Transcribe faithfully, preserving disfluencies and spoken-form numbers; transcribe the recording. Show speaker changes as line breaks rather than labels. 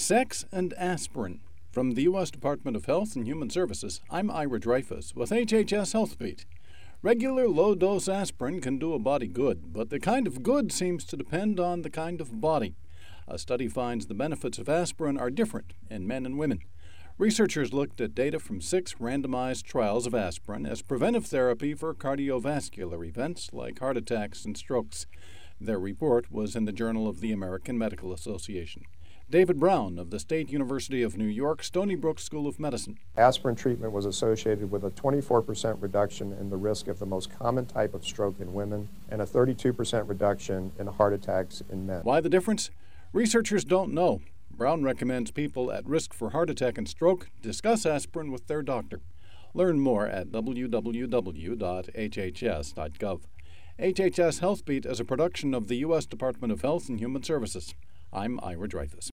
Sex and aspirin. From the U S Department of Health and Human Services, I'm Ira Dreyfus with H H S HealthBeat. Regular low-dose aspirin can do a body good, but the kind of good seems to depend on the kind of body. A study finds the benefits of aspirin are different in men and women. Researchers looked at data from six randomized trials of aspirin as preventive therapy for cardiovascular events like heart attacks and strokes. Their report was in the Journal of the American Medical Association. David Brown of the State University of New York Stony Brook School of Medicine.
Aspirin treatment was associated with a twenty-four percent reduction in the risk of the most common type of stroke in women and a thirty-two percent reduction in heart attacks in men.
Why the difference? Researchers don't know. Brown recommends people at risk for heart attack and stroke discuss aspirin with their doctor. Learn more at w w w dot h h s dot gov. H H S HealthBeat is a production of the U S Department of Health and Human Services. I'm Ira Dreyfus.